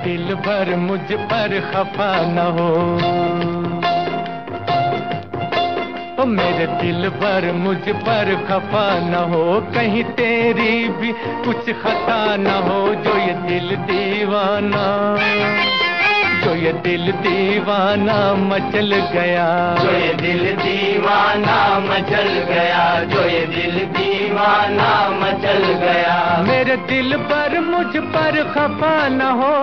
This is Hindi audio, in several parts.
दिल भर मुझ पर खफा न हो, ओ मेरे दिल भर मुझ पर खफा न हो, कहीं तेरी भी कुछ खता न हो। जो ये दिल दीवाना, जो ये दिल दीवाना मचल गया, जो ये दिल दीवाना मचल गया, जो ये दिल दीवाना मचल गया। मेरे दिल पर मुझ पर खफा न हो,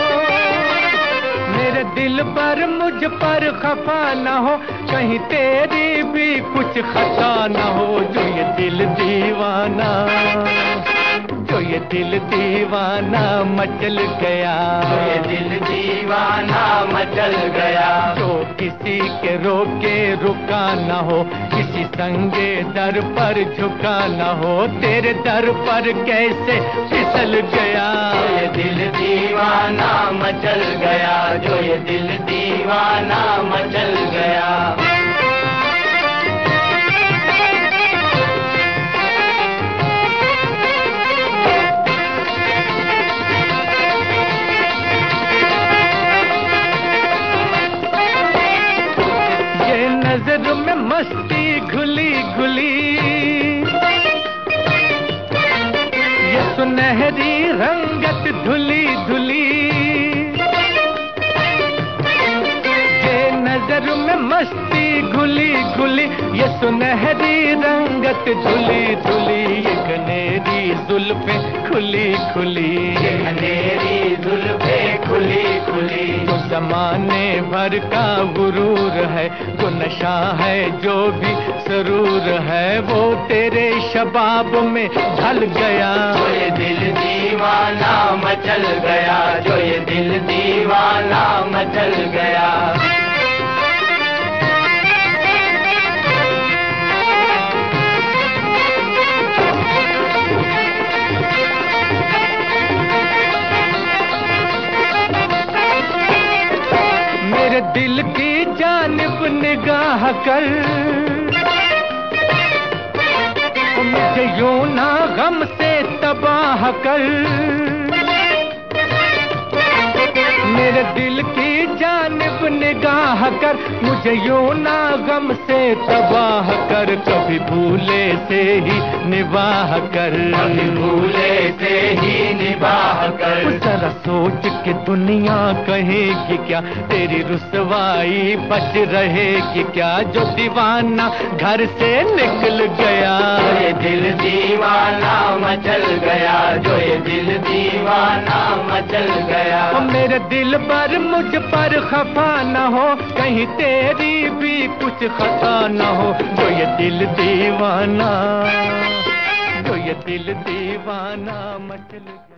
मेरे दिल पर मुझ पर खफा न हो, कहीं तेरी भी कुछ खता न हो। जो ये दिल दीवाना, जो ये दिल दीवाना मचल गया, जो ये दिल दीवाना मचल गया। जो किसी के रोके रुका न हो, किसी संगे दर पर झुका न हो, तेरे दर पर कैसे फिसल गया। जो ये दिल दीवाना मचल गया, जो ये दिल दीवाना मचल गया। नजर में मस्ती घुली घुली, ये सुनहरी रंगत धुली धुली, ये नजर में मस्ती घुली घुली, ये सुनहरी रंगत धुली धुली, ये घनेरी जुल्फे खुली खुली, ये घनेरी जुल्फे खुली खुली। जो जमाने भर का गुरूर है, जो नशा है, जो भी सरूर है, वो तेरे शबाब में ढल गया। जो ये दिल दीवाना मचल गया, जो ये दिल दीवाना मचल गया। मेरे दिल की जानिब निगाह कर, मुझे यूं ना गम से तबाह कर। मेरे दिल की जानिब निगाह कर, मुझे यूं ना गम से तबाह कर। कभी भूले से ही निबाह कर, कभी भूले से ही निबाह कर। जरा सोच के दुनिया कहेगी क्या, तेरी रुसवाई बच रहेगी क्या। जो दीवाना घर से निकल गया, जो ये दिल दीवाना मचल गया, जो ये दिल दीवाना मचल गया। मेरे दिल पर मुझ पर खफा न हो, कहीं तेरी भी कुछ खता न हो। जो ये दिल दीवाना, जो ये दिल दीवाना मचल गया।